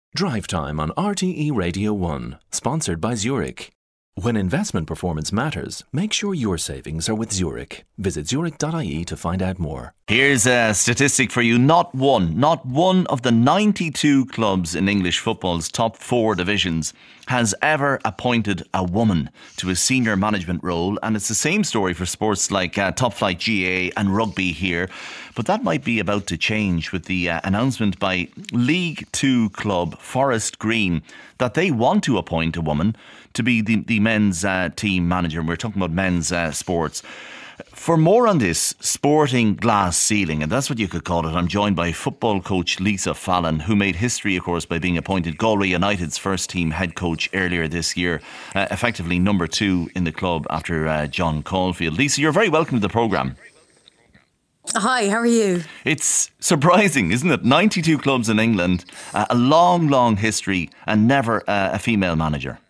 Drive Time on RTE Radio 1, sponsored by Zurich. When investment performance matters, make sure your savings are with Zurich. Visit zurich.ie to find out more. Here's a statistic for you. Not one of the 92 clubs in English football's top 4 divisions has ever appointed a woman to a senior management role. And it's the same story for sports like top flight GA and rugby here. But that might be about to change with the announcement by League 2 club Forest Green that they want to appoint a woman to be the men's team manager. We're talking about men's sports. For more on this sporting glass ceiling, and that's what you could call it, I'm joined by football coach Lisa Fallon, who made history, of course, by being appointed Galway United's first team head coach earlier this year, effectively number 2 in the club after John Caulfield. Lisa, you're very welcome to the programme. Hi, how are you? It's surprising, isn't it? 92 clubs in England, a long history, and never a female manager.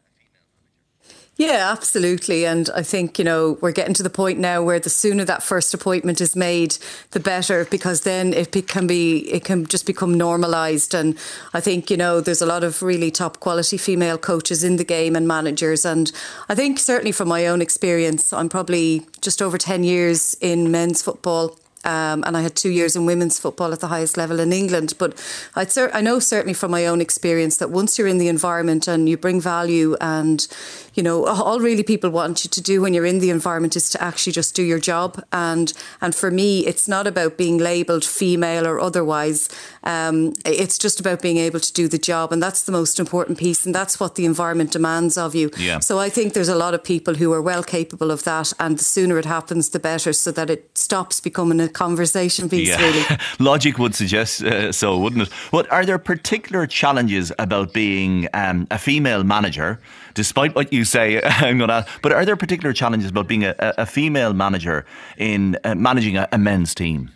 Yeah, absolutely. And I think, we're getting to the point now where the sooner that first appointment is made, the better, because then it can just become normalised. And I think, there's a lot of really top quality female coaches in the game and managers. And I think certainly from my own experience, I'm probably just over 10 years in men's football. And I had 2 years in women's football at the highest level in England. But I know certainly from my own experience that once you're in the environment and you bring value and, all really people want you to do when you're in the environment is to actually just do your job. And for me, it's not about being labelled female or otherwise. It's just about being able to do the job. And that's the most important piece. And that's what the environment demands of you. Yeah. So I think there's a lot of people who are well capable of that. And the sooner it happens, the better, so that it stops becoming a conversation piece, really. Logic would suggest so, wouldn't it? But are there particular challenges about being a female manager, despite what you say? But are there particular challenges about being a female manager in managing a men's team?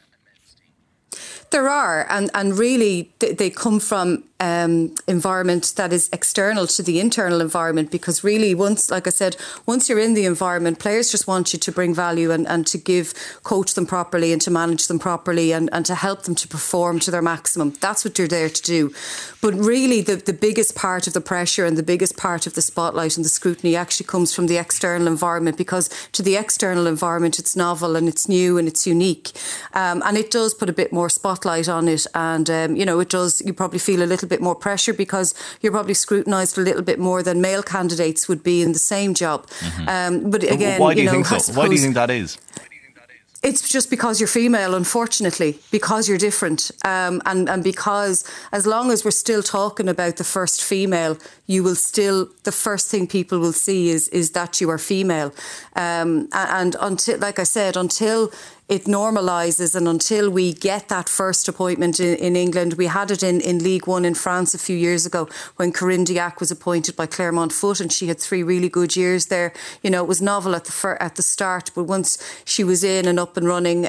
There are, and really they come from environment that is external to the internal environment, because really once you're in the environment, players just want you to bring value and to coach them properly and to manage them properly and to help them to perform to their maximum. That's what you're there to do. But really the biggest part of the pressure and the biggest part of the spotlight and the scrutiny actually comes from the external environment, because to the external environment it's novel and it's new and it's unique, and it does put a bit more spotlight on it, and it does, you probably feel a little bit more pressure because you're probably scrutinised a little bit more than male candidates would be in the same job. Mm-hmm. But again, why do you think so? Why do you think that is? It's just because you're female, unfortunately, because you're different. And because as long as we're still talking about the first female, the first thing people will see is that you are female. And until, like I said, until it normalises and until we get that first appointment in England. We had it in League One in France a few years ago when Corinne Diacre was appointed by Clermont Foot, and she had 3 really good years there. It was novel at the start, but once she was in and up and running,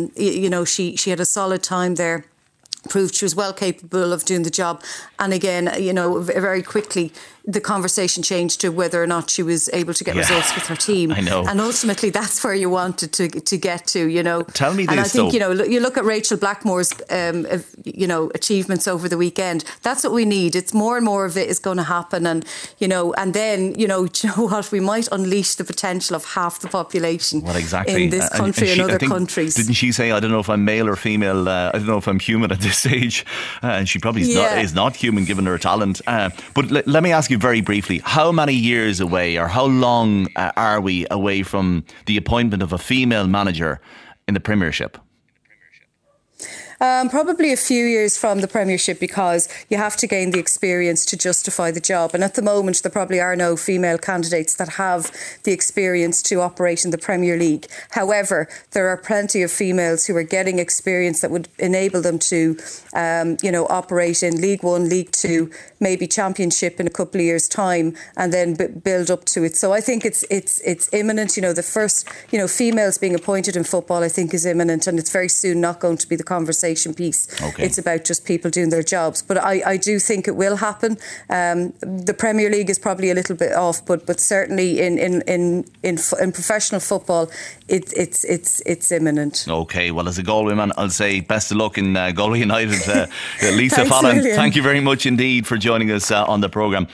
she had a solid time there. Proved she was well capable of doing the job. And again, very quickly, the conversation changed to whether or not she was able to get results with her team. I know. And ultimately, that's where you wanted to get to, Tell me this, and I think, though. You look at Rachel Blackmore's, achievements over the weekend. That's what we need. It's more and more of it is going to happen. And, and then, do you know what? We might unleash the potential of half the population in this country and other countries. Didn't she say, I don't know if I'm male or female, I don't know if I'm human at this stage? And she probably is not human given her talent. But let me ask you very briefly, how many years away or how long are we away from the appointment of a female manager in the Premiership? Probably a few years from the Premiership, because you have to gain the experience to justify the job. And at the moment, there probably are no female candidates that have the experience to operate in the Premier League. However, there are plenty of females who are getting experience that would enable them to, operate in League One, League Two, maybe Championship in a couple of years' time, and then build up to it. So I think it's imminent. The first, females being appointed in football, I think, is imminent, and it's very soon not going to be the conversation consultation piece. Okay. It's about just people doing their jobs. But I do think it will happen. The Premier League is probably a little bit off, but certainly in professional football, it's imminent. Okay, well, as a Galway man, I'll say best of luck in Galway United. Lisa Fallon, thank you very much indeed for joining us on the programme.